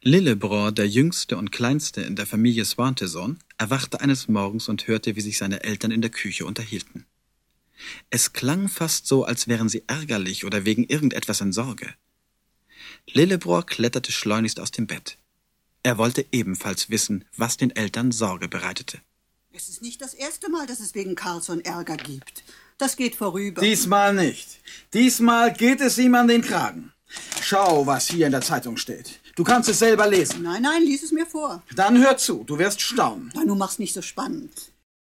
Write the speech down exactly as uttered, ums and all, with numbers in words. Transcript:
Lillebror, der jüngste und kleinste in der Familie Swanteson, erwachte eines Morgens und hörte, wie sich seine Eltern in der Küche unterhielten. Es klang fast so, als wären sie ärgerlich oder wegen irgendetwas in Sorge. Lillebror kletterte schleunigst aus dem Bett. Er wollte ebenfalls wissen, was den Eltern Sorge bereitete. Es ist nicht das erste Mal, dass es wegen Carlsson Ärger gibt. Das geht vorüber. Diesmal nicht. Diesmal geht es ihm an den Kragen. Schau, was hier in der Zeitung steht. Du kannst es selber lesen. Nein, nein, lies es mir vor. Dann hör zu, du wirst staunen. Na, du machst nicht so spannend.